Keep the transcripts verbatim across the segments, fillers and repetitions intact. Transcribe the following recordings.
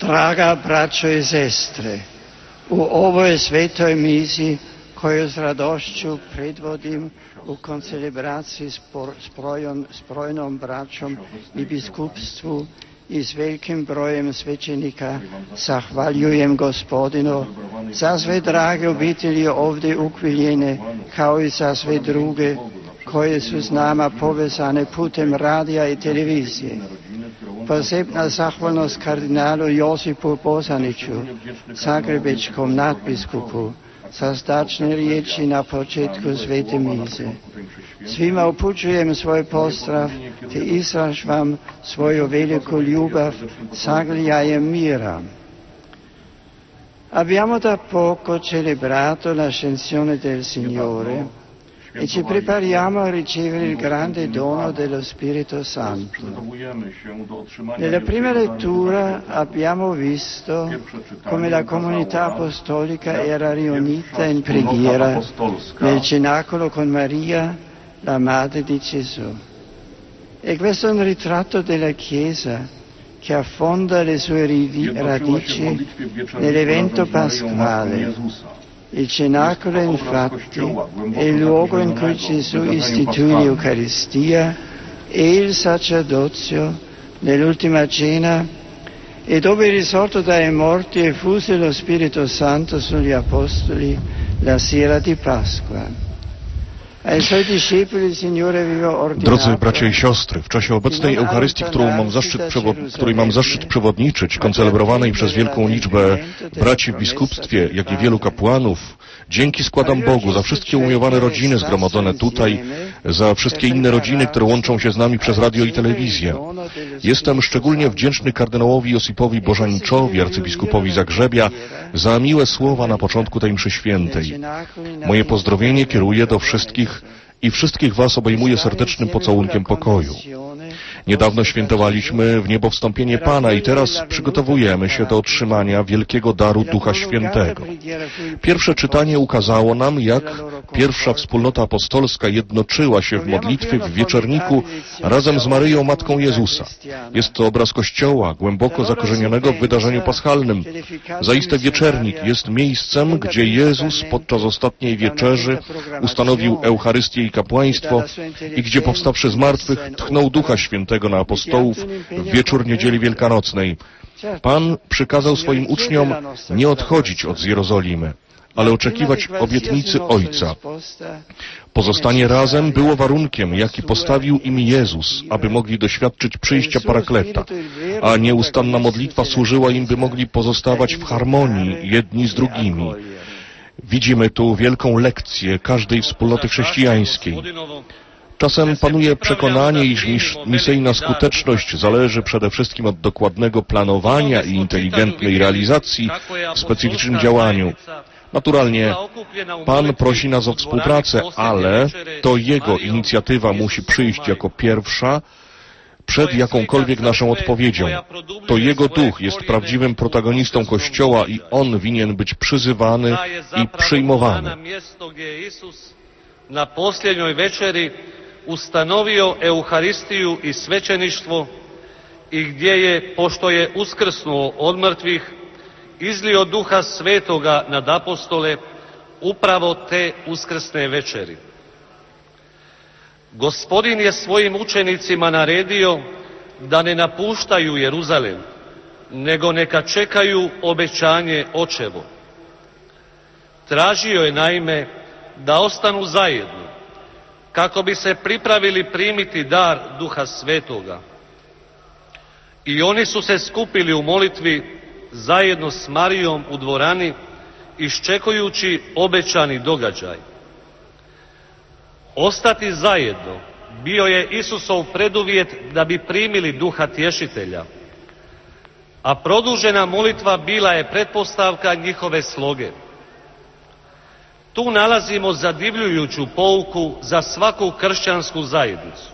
Draga braćo i sestre, u ovoj svetoj misi koju s radošću predvodim u koncelebraciji s brojnom braćom i biskupstvu i s velikim brojem svećenika zahvaljujem Gospodinu za sve drage obitelji ovdje ukviljene, kao i za sve druge koje su s nama povezane putem radija i televizije. Posebna zahvalnost kardinalu Josipu Bozaniću, zagrebačkom nadbiskupu, za zdačne riječi na početku svete mise. Svima upućujem svoj pozdrav te izražavam svoju veliku ljubav s agliajem mira. Abbiamo da poco celebrato l'ascensione del Signore e ci prepariamo a ricevere il grande dono dello Spirito Santo. Nella prima lettura abbiamo visto come la comunità apostolica era riunita in preghiera nel cenacolo con Maria, la madre di Gesù. E questo è un ritratto della Chiesa che affonda le sue radici nell'evento pasquale. Il cenacolo, infatti, è il luogo in cui Gesù istituì l'Eucaristia e il sacerdozio nell'ultima cena e dove risorto dai morti effuse lo Spirito Santo sugli Apostoli la sera di Pasqua. Drodzy bracia i siostry, w czasie obecnej Eucharystii, którą mam zaszczyt której mam zaszczyt przewodniczyć, koncelebrowanej przez wielką liczbę braci w biskupstwie, jak i wielu kapłanów, dzięki składam Bogu za wszystkie umiłowane rodziny zgromadzone tutaj, za wszystkie inne rodziny, które łączą się z nami przez radio i telewizję. Jestem szczególnie wdzięczny kardynałowi Josipowi Bożaniczowi, arcybiskupowi Zagrzebia, za miłe słowa na początku tej mszy świętej. Moje pozdrowienie kieruję do wszystkich i wszystkich was obejmuję serdecznym pocałunkiem pokoju. Niedawno świętowaliśmy w niebo wstąpienie Pana i teraz przygotowujemy się do otrzymania wielkiego daru Ducha Świętego. Pierwsze czytanie ukazało nam, jak pierwsza wspólnota apostolska jednoczyła się w modlitwie w wieczorniku razem z Maryją, Matką Jezusa. Jest to obraz Kościoła, głęboko zakorzenionego w wydarzeniu paschalnym. Zaiste wieczernik jest miejscem, gdzie Jezus podczas ostatniej wieczerzy ustanowił Eucharystię i kapłaństwo i gdzie powstawszy z martwych tchnął Ducha Świętego na apostołów w wieczór niedzieli wielkanocnej. Pan przykazał swoim uczniom nie odchodzić od Jerozolimy, ale oczekiwać obietnicy Ojca. Pozostanie razem było warunkiem, jaki postawił im Jezus, aby mogli doświadczyć przyjścia Parakleta, a nieustanna modlitwa służyła im, by mogli pozostawać w harmonii jedni z drugimi. Widzimy tu wielką lekcję każdej wspólnoty chrześcijańskiej. Czasem panuje przekonanie, iż misyjna skuteczność zależy przede wszystkim od dokładnego planowania i inteligentnej realizacji w specyficznym działaniu. Naturalnie Pan prosi nas o współpracę, ale to Jego inicjatywa musi przyjść jako pierwsza przed jakąkolwiek naszą odpowiedzią. To Jego Duch jest prawdziwym protagonistą Kościoła i On winien być przyzywany i przyjmowany. Na posljednjoj večeri ustanovio Euharistiju i svećeništvo i gdje je, pošto je uskrsnuo od mrtvih, izlio Duha Svetoga nad apostole upravo te uskrsne večeri. Gospodin je svojim učenicima naredio da ne napuštaju Jeruzalem, nego neka čekaju obećanje Očevo. Tražio je naime da ostanu zajedno, kako bi se pripravili primiti dar Duha Svetoga. I oni su se skupili u molitvi zajedno s Marijom u dvorani, iščekujući obećani događaj. Ostati zajedno bio je Isusov preduvjet da bi primili Duha Tješitelja, a produžena molitva bila je pretpostavka njihove sloge. Tu nalazimo zadivljujuću pouku za svaku kršćansku zajednicu.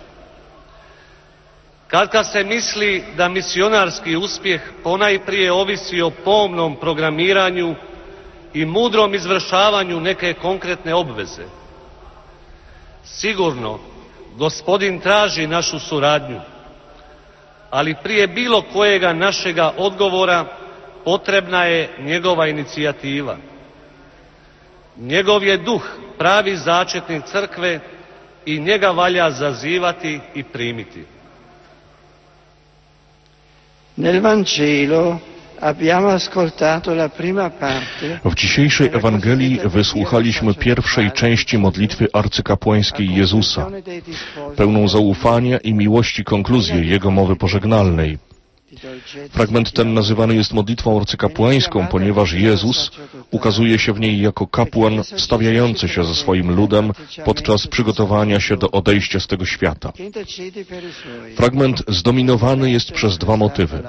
Katkad se misli da misionarski uspjeh ponajprije ovisi o pomnom programiranju i mudrom izvršavanju neke konkretne obveze. Sigurno, Gospodin traži našu suradnju, ali prije bilo kojega našega odgovora potrebna je njegova inicijativa. Njegov je duh pravi začetnik crkve i njega valja zazivati i primiti. Nel Vangelo abbiamo ascoltato la prima parte. W dzisiejszej Ewangelii wysłuchaliśmy pierwszej części modlitwy arcykapłańskiej Jezusa, pełną zaufania i miłości konkluzję Jego mowy pożegnalnej. Fragment ten nazywany jest modlitwą arcykapłańską, ponieważ Jezus ukazuje się w niej jako kapłan wstawiający się ze swoim ludem podczas przygotowania się do odejścia z tego świata. Fragment zdominowany jest przez dwa motywy.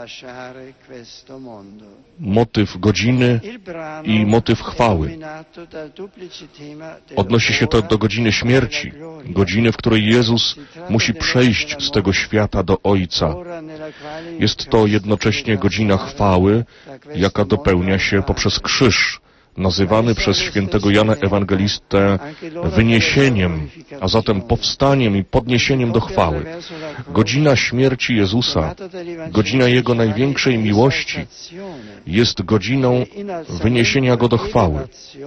Motyw godziny i motyw chwały. Odnosi się to do godziny śmierci, godziny, w której Jezus musi przejść z tego świata do Ojca. Jest to jednocześnie godzina chwały, jaka dopełnia się poprzez krzyż, nazywany przez świętego Jana Ewangelistę wyniesieniem, a zatem powstaniem i podniesieniem do chwały. Godzina śmierci Jezusa, godzina Jego największej miłości, jest godziną wyniesienia Go do chwały.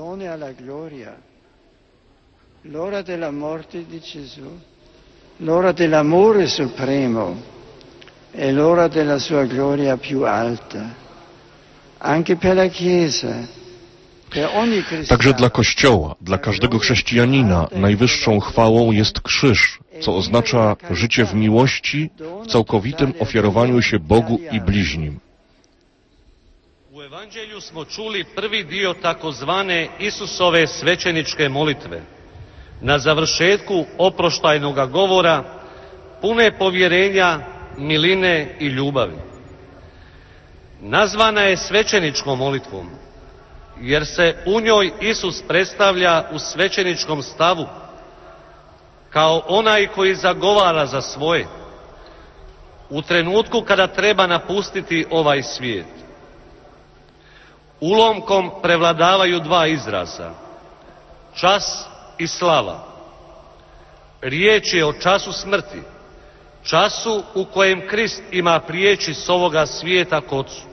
L'ora della morte di Gesù, l'ora dell'amore supremo è l'ora della sua gloria più alta, anche per la Chiesa. Także dla Kościoła, dla każdego chrześcijanina najwyższą chwałą jest krzyż, co oznacza życie w miłości, w całkowitym ofiarowaniu się Bogu i bliźnim. U Ewanđelju smo čuli prvi dio takozvane Isusove svećeničke molitve. Na završetku oproštajnoga govora, pune povjerenja, miline i ljubavi. Nazvana je svećeničkom molitvom, jer se u njoj Isus predstavlja u svećeničkom stavu kao onaj koji zagovara za svoje u trenutku kada treba napustiti ovaj svijet. Ulomkom prevladavaju dva izraza, čas i slava. Riječ je o času smrti, času u kojem Krist ima prijeći s ovoga svijeta k Otcu.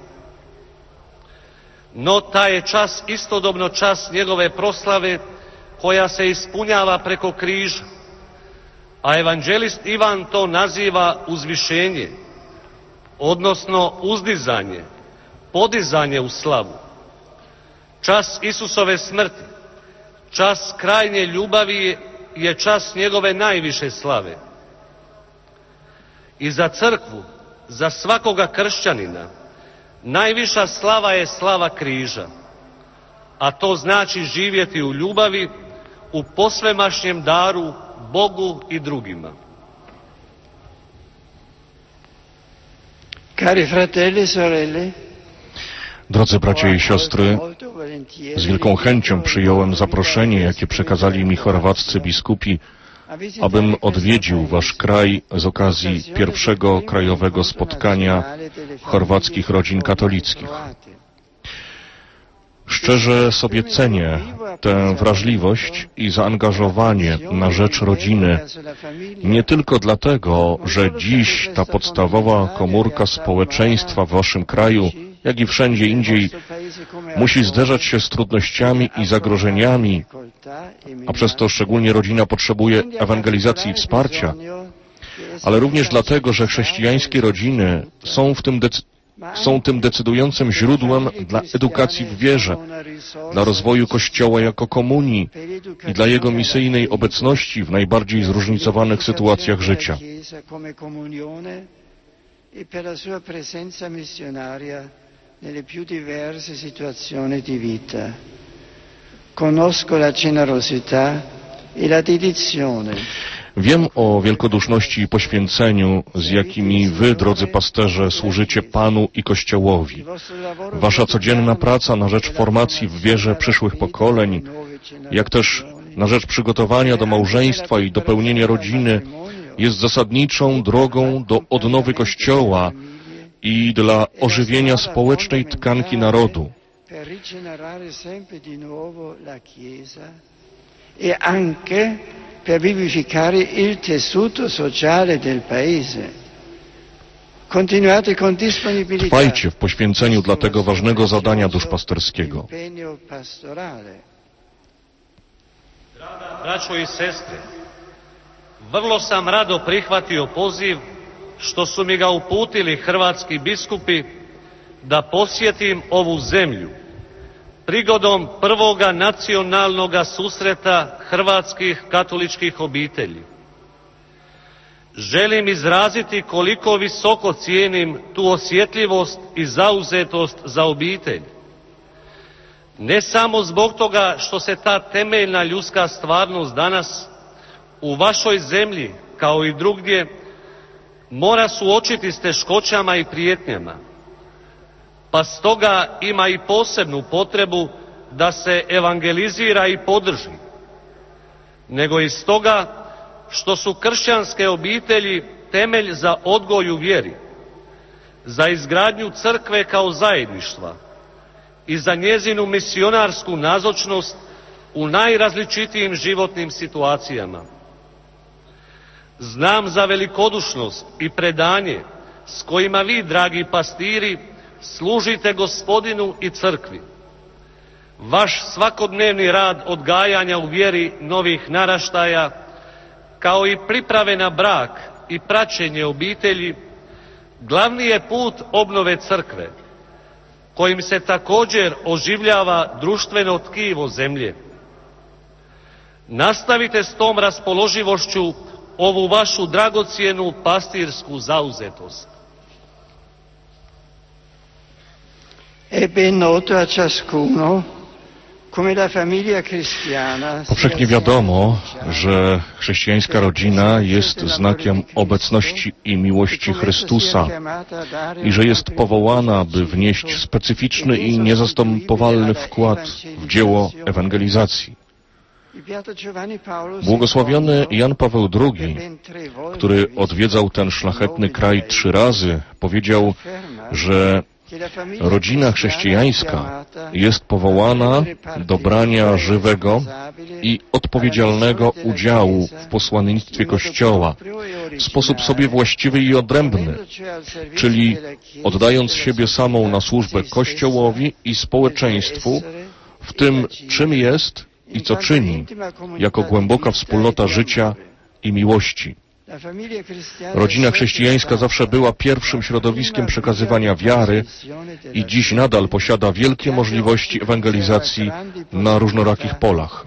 No taj je čas istodobno čas njegove proslave koja se ispunjava preko križa, a evanđelist Ivan to naziva uzvišenje, odnosno uzdizanje, podizanje u slavu. Čas Isusove smrti, čas krajnje ljubavi je čas njegove najviše slave. I za crkvu, za svakoga kršćanina, najviša slava je slava križa, a to znači živjeti u ljubavi, u posvemašnjem daru Bogu i drugima. Cari fratelli e sorelle, Drodzy bracia i siostry, z wielką chęcią przyjąłem zaproszenie, jakie przekazali mi chorwaccy biskupi, abym odwiedził wasz kraj z okazji pierwszego krajowego spotkania chorwackich rodzin katolickich. Szczerze sobie cenię tę wrażliwość i zaangażowanie na rzecz rodziny, nie tylko dlatego, że dziś ta podstawowa komórka społeczeństwa w waszym kraju, jak i wszędzie indziej, musi zderzać się z trudnościami i zagrożeniami, a przez to szczególnie rodzina potrzebuje ewangelizacji i wsparcia, ale również dlatego, że chrześcijańskie rodziny są w tym decy- są tym decydującym źródłem dla edukacji w wierze, dla rozwoju Kościoła jako komunii i dla jego misyjnej obecności w najbardziej zróżnicowanych sytuacjach życia. Nelle più diverse situazioni di vita. Conosco la generosità e la dedizione. Wiem o wielkoduszności i poświęceniu, z jakimi wy, drodzy pasterze, służycie Panu i Kościołowi. Wasza codzienna praca na rzecz formacji w wierze przyszłych pokoleń, jak też na rzecz przygotowania do małżeństwa i dopełnienia rodziny, jest zasadniczą drogą do odnowy Kościoła i dla ożywienia społecznej tkanki narodu. E anche per vivificare il tessuto sociale del paese. Trwajcie w poświęceniu dla tego ważnego zadania duszpasterskiego. Braćo i sestre, vrlo sam rado prihvatio poziv što su mi ga uputili hrvatski biskupi da posjetim ovu zemlju prigodom prvoga nacionalnoga susreta hrvatskih katoličkih obitelji. Želim izraziti koliko visoko cijenim tu osjetljivost i zauzetost za obitelj. Ne samo zbog toga što se ta temeljna ljudska stvarnost danas u vašoj zemlji, kao i drugdje, mora suočiti s teškoćama i prijetnjama, pa stoga ima i posebnu potrebu da se evangelizira i podrži, nego i stoga što su kršćanske obitelji temelj za odgoj u vjeri, za izgradnju crkve kao zajedništva i za njezinu misionarsku nazočnost u najrazličitijim životnim situacijama. Znam za velikodušnost i predanje s kojima vi, dragi pastiri, služite Gospodinu i crkvi. Vaš svakodnevni rad odgajanja u vjeri novih naraštaja, kao i priprave na brak i praćenje obitelji, glavni je put obnove crkve, kojim se također oživljava društveno tkivo zemlje. Nastavite s tom raspoloživošću ovu vašu dragocjenu pastirsku zauzetost. È ben noto a ciascuno come la famiglia cristiana. Powszechnie wiadomo, że chrześcijańska rodzina jest znakiem obecności i miłości Chrystusa i że jest powołana, by wnieść specyficzny i niezastępowalny wkład w dzieło ewangelizacji. Błogosławiony Jan Paweł drugi, który odwiedzał ten szlachetny kraj trzy razy, powiedział, że rodzina chrześcijańska jest powołana do brania żywego i odpowiedzialnego udziału w posłannictwie Kościoła w sposób sobie właściwy i odrębny, czyli oddając siebie samą na służbę Kościołowi i społeczeństwu w tym, czym jest i co czyni, jako głęboka wspólnota życia i miłości. Rodzina chrześcijańska zawsze była pierwszym środowiskiem przekazywania wiary i dziś nadal posiada wielkie możliwości ewangelizacji na różnorakich polach.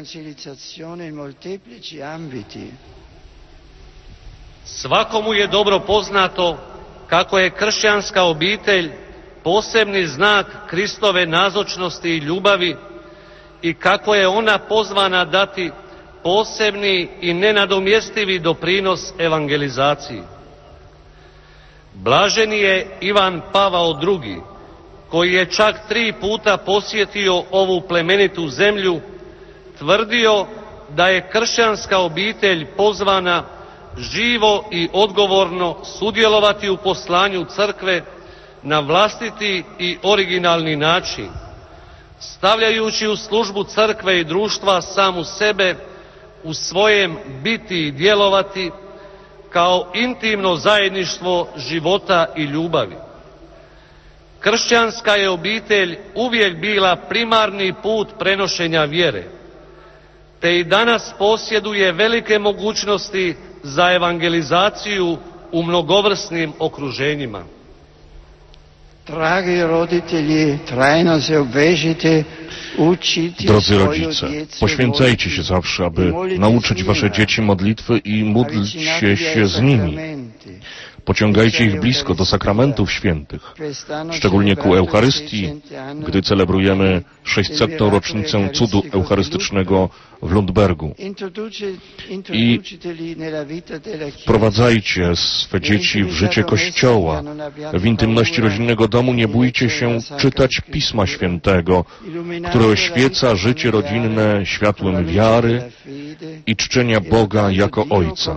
Svakomu je dobro poznato kako je kršćanska obitelj posebni znak Kristove nazočnosti i ljubavi i kako je ona pozvana dati posebni i nenadomjestivi doprinos evangelizaciji. Blaženi je Ivan Pavao drugi, koji je čak tri puta posjetio ovu plemenitu zemlju, tvrdio da je kršćanska obitelj pozvana živo i odgovorno sudjelovati u poslanju crkve na vlastiti i originalni način, stavljajući u službu crkve i društva samu sebe, u svojem biti i djelovati kao intimno zajedništvo života i ljubavi. Kršćanska je obitelj uvijek bila primarni put prenošenja vjere, te i danas posjeduje velike mogućnosti za evangelizaciju u mnogovrsnim okruženjima. Dragi roditelji, trajno se obvežite uczyć. Drodzy rodzice, poświęcajcie się zawsze, aby nauczyć wasze dzieci modlitwy i módlcie się z nimi. Pociągajcie ich blisko do sakramentów świętych, szczególnie ku Eucharystii, gdy celebrujemy sześćsetną rocznicę cudu eucharystycznego w Lundbergu. I wprowadzajcie swe dzieci w życie Kościoła. W intymności rodzinnego domu nie bójcie się czytać Pisma Świętego, które oświeca życie rodzinne światłem wiary i czczenia Boga jako Ojca.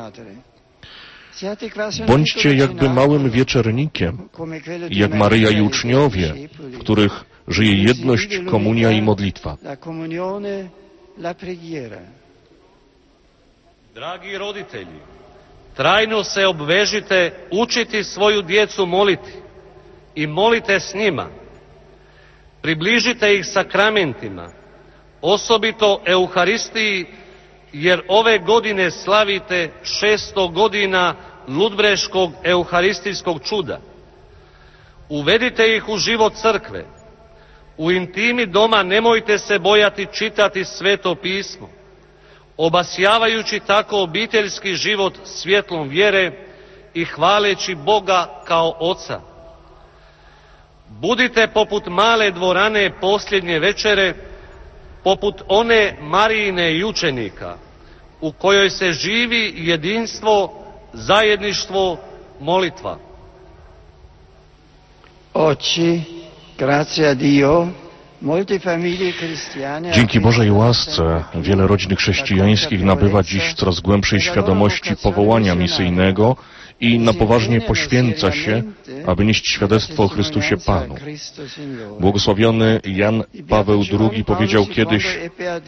Bądźcie jakby małym wieczernikiem, jak Maryja i uczniowie, w których żyje jedność, komunia i modlitwa. Dragi roditelji, Trajno se obvežite učiti svoju djecu moliti i molite s njima. Približite ih sakramentima, osobito Euharistiji, jer ove godine slavite šesto godina Ludbreškog euharistijskog čuda. Uvedite ih u život crkve. U intimi doma nemojte se bojati čitati Sveto pismo, obasjavajući tako obiteljski život svjetlom vjere i hvaleći Boga kao Oca. Budite poput male dvorane posljednje večere, poput one Marijine i učenika, u kojoj se živi jedinstvo, zajedništvo, molitva. Oggi, grazie a Dio, dzięki Bożej łasce wiele rodzin chrześcijańskich nabywa dziś coraz głębszej świadomości powołania misyjnego i na poważnie poświęca się, aby nieść świadectwo o Chrystusie Panu. Błogosławiony Jan Paweł drugi powiedział kiedyś,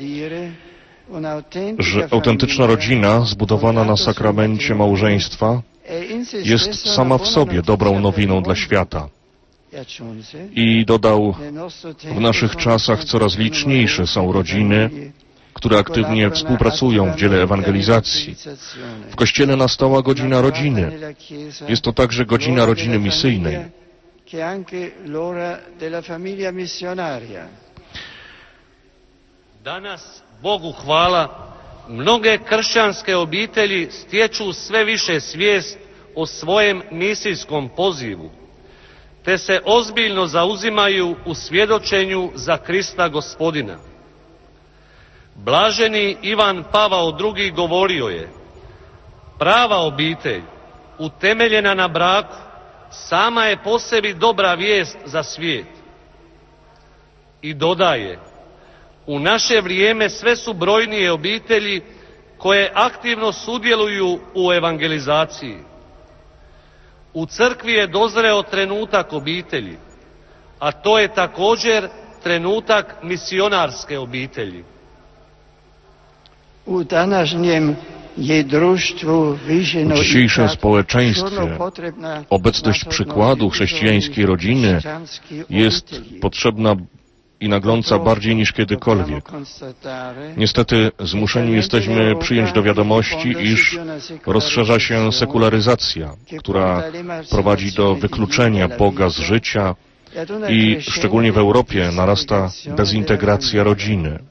że autentyczna rodzina zbudowana na sakramencie małżeństwa jest sama w sobie dobrą nowiną dla świata. I dodał, w naszych czasach coraz liczniejsze są rodziny, które aktywnie współpracują w dziele ewangelizacji. W Kościele nastała godzina rodziny. Jest to także godzina rodziny misyjnej. Danas, Bogu hvala, mnoge kršćanske obitelji stječu sve više svijest o svojem misijskom pozivu, te se ozbiljno zauzimaju u svjedočenju za Krista Gospodina. Blaženi Ivan Pavao drugi govorio je: prava obitelj, utemeljena na braku, sama je po sebi dobra vijest za svijet. I dodaje: u naše vrijeme sve su brojnije obitelji koje aktivno sudjeluju u evangelizaciji. U crkvi je dozreo trenutak obitelji, a to je također trenutak misionarske obitelji. U današnjem je društvu više W dzisiejszym społeczeństwie obecność przykładu chrześcijańskiej rodziny jest potrzebna i nagląca bardziej niż kiedykolwiek. Niestety zmuszeni jesteśmy przyjąć do wiadomości, iż rozszerza się sekularyzacja, która prowadzi do wykluczenia Boga z życia i szczególnie w Europie narasta dezintegracja rodziny.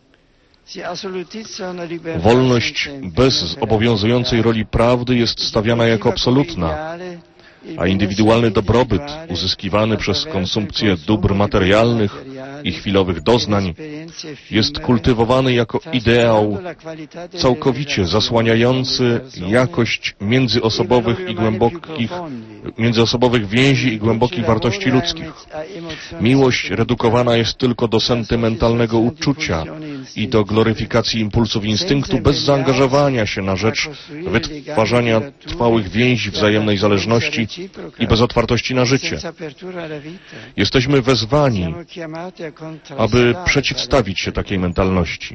Wolność bez obowiązującej roli prawdy jest stawiana jako absolutna, a indywidualny dobrobyt uzyskiwany przez konsumpcję dóbr materialnych i chwilowych doznań jest kultywowany jako ideał całkowicie zasłaniający jakość międzyosobowych i głębokich, międzyosobowych więzi i głębokich wartości ludzkich. Miłość redukowana jest tylko do sentymentalnego uczucia i do gloryfikacji impulsów instynktu bez zaangażowania się na rzecz wytwarzania trwałych więzi wzajemnej zależności i bez otwartości na życie. Jesteśmy wezwani, aby przeciwstawić się takiej mentalności.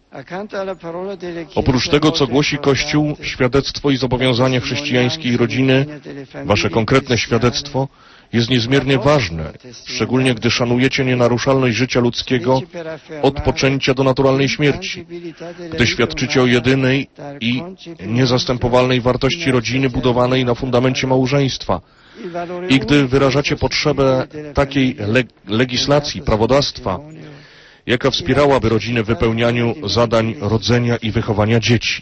Oprócz tego, co głosi Kościół, świadectwo i zobowiązania chrześcijańskiej rodziny, wasze konkretne świadectwo jest niezmiernie ważne, szczególnie gdy szanujecie nienaruszalność życia ludzkiego od poczęcia do naturalnej śmierci, gdy świadczycie o jedynej i niezastępowalnej wartości rodziny budowanej na fundamencie małżeństwa i gdy wyrażacie potrzebę takiej le legislacji, prawodawstwa, jaka wspierałaby rodziny w wypełnianiu zadań rodzenia i wychowania dzieci.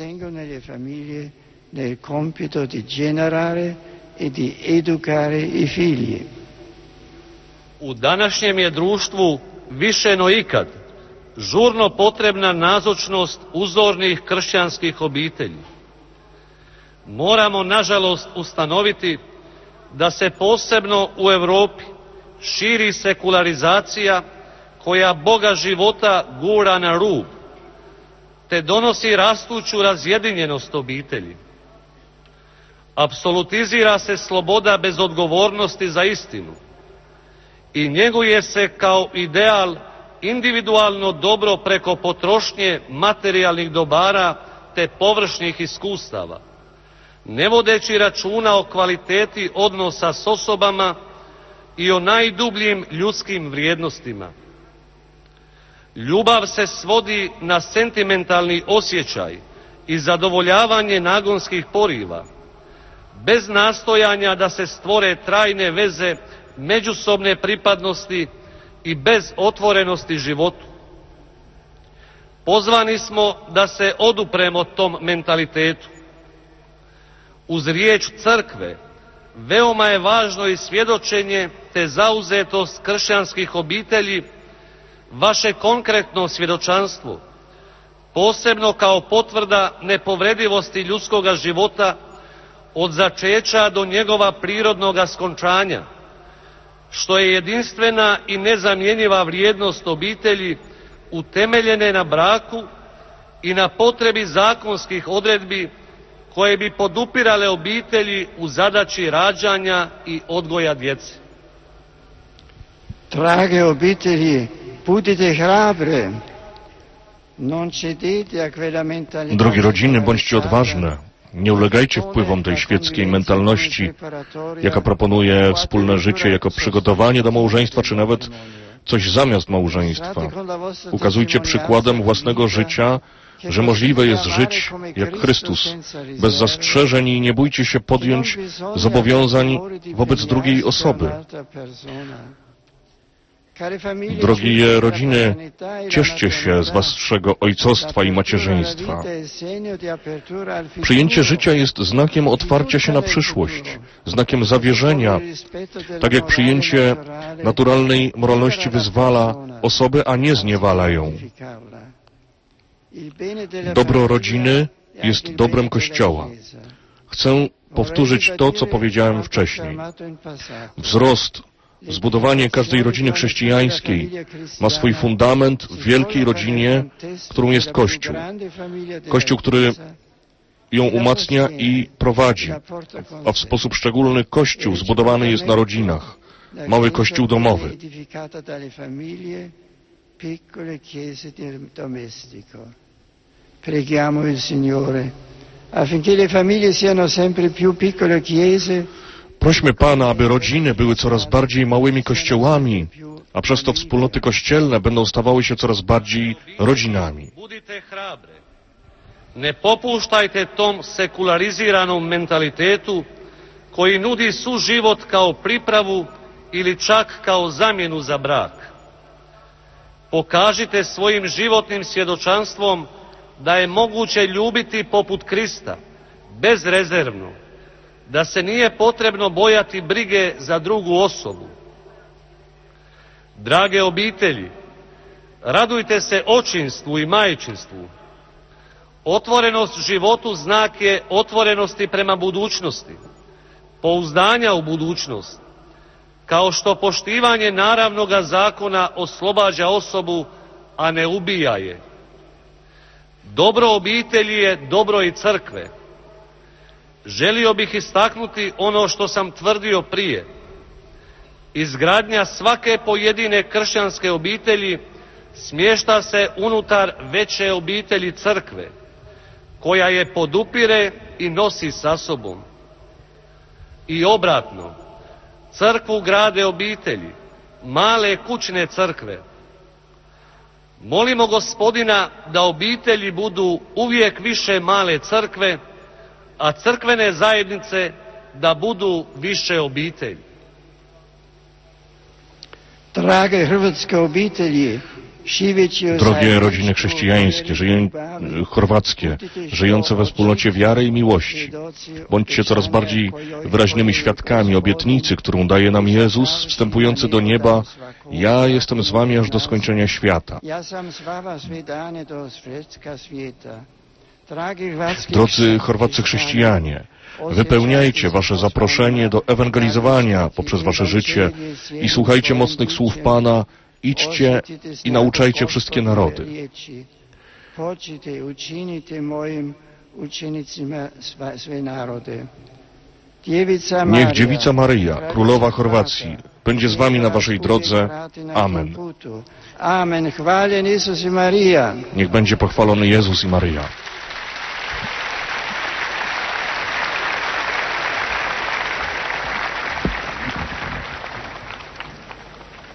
U današnjem je društvu više no ikad žurno potrebna nazočnost uzornih kršćanskih obitelji. Moramo, nažalost, ustanoviti da se posebno u Europi širi sekularizacija koja Boga života gura na rub, te donosi rastuću razjedinjenost obitelji. Apsolutizira se sloboda bez odgovornosti za istinu i njeguje se kao ideal individualno dobro preko potrošnje materijalnih dobara te površnih iskustava. ne vodeći računa o kvaliteti odnosa s osobama i o najdubljim ljudskim vrijednostima. Ljubav se svodi na sentimentalni osjećaj i zadovoljavanje nagonskih poriva, bez nastojanja da se stvore trajne veze međusobne pripadnosti i bez otvorenosti životu. Pozvani smo da se odupremo tom mentalitetu. Uz riječ crkve veoma je važno i svjedočenje te zauzetost kršćanskih obitelji, vaše konkretno svjedočanstvo, posebno kao potvrda nepovredivosti ljudskoga života od začeća do njegova prirodnoga skončanja, što je jedinstvena i nezamjenjiva vrijednost obitelji utemeljene na braku i na potrebi zakonskih odredbi koje bi podupirale obitelji u zadaći rađanja i odgoja djece. Drage obitelji, budite hrabre, non cedete a quella mentalità. Drogie rodziny, bądźcie odważne. Nie ulegajcie wpływom tej świeckiej mentalności, jaka proponuje wspólne życie jako przygotowanie do małżeństwa, czy nawet coś zamiast małżeństwa. Ukazujcie przykładem własnego życia, że możliwe jest żyć jak Chrystus, bez zastrzeżeń i nie bójcie się podjąć zobowiązań wobec drugiej osoby. Drogie rodziny, cieszcie się z waszego ojcostwa i macierzyństwa. Przyjęcie życia jest znakiem otwarcia się na przyszłość, znakiem zawierzenia, tak jak przyjęcie naturalnej moralności wyzwala osobę, a nie zniewala ją. Dobro rodziny jest dobrem Kościoła. Chcę powtórzyć to, co powiedziałem wcześniej. Wzrost, zbudowanie każdej rodziny chrześcijańskiej ma swój fundament w wielkiej rodzinie, którą jest Kościół. Kościół, który ją umacnia i prowadzi, a w sposób szczególny Kościół zbudowany jest na rodzinach, mały Kościół domowy. Preghiamo il Signore affinché le famiglie siano sempre più piccole chiese. Prośmy Pana, aby rodziny były coraz bardziej małymi kościołami, a przez to wspólnoty kościelne będą stawały się coraz bardziej rodzinami. Budite hrabre. Ne popuštajte tom sekulariziranom mentalitetu koji nudi suživot kao pripravu ili čak kao zamjenu za brak. Pokažite svojim životnim svjedočanstvom da je moguće ljubiti poput Krista, bezrezervno, da se nije potrebno bojati brige za drugu osobu. Drage obitelji, radujte se očinstvu i majčinstvu. Otvorenost životu znak je otvorenosti prema budućnosti, pouzdanja u budućnost, kao što poštivanje naravnoga zakona oslobađa osobu, a ne ubija je. Dobro obitelji je dobro i crkve. Želio bih istaknuti ono što sam tvrdio prije. Izgradnja svake pojedine kršćanske obitelji smješta se unutar veće obitelji crkve, koja je podupire i nosi sa sobom. I obratno, crkvu grade obitelji, male kućne crkve. Molimo Gospodina da obitelji budu uvijek više male crkve, a crkvene zajednice da budu više obitelji. Drage hrvatske obitelji, drogie rodziny chrześcijańskie, żyję, chorwackie, żyjące we wspólnocie wiary i miłości, bądźcie coraz bardziej wyraźnymi świadkami obietnicy, którą daje nam Jezus, wstępujący do nieba: ja jestem z wami aż do skończenia świata. Drodzy chorwaccy chrześcijanie, wypełniajcie wasze zaproszenie do ewangelizowania poprzez wasze życie i słuchajcie mocnych słów Pana: idźcie i nauczajcie wszystkie narody. Niech Dziewica Maryja, Królowa Chorwacji, będzie z wami na waszej drodze. Amen. Amen. Chwalen Jezus i Maria. Niech będzie pochwalony Jezus i Maryja.